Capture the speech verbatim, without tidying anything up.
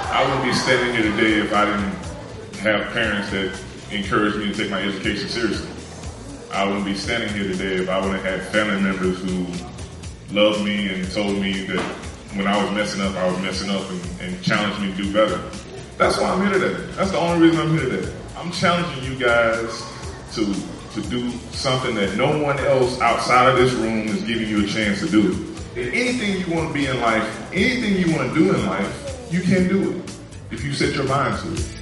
I wouldn't be standing here today if I didn't have parents that encouraged me to take my education seriously. I wouldn't be standing here today if I wouldn't have had family members who loved me and told me that when I was messing up, I was messing up and, and challenged me to do better. That's why I'm here today. That's the only reason I'm here today. I'm challenging you guys to to do something that no one else outside of this room is giving you a chance to do. Anything you want to be in life, anything you want to do in life, you can do it if you set your mind to it.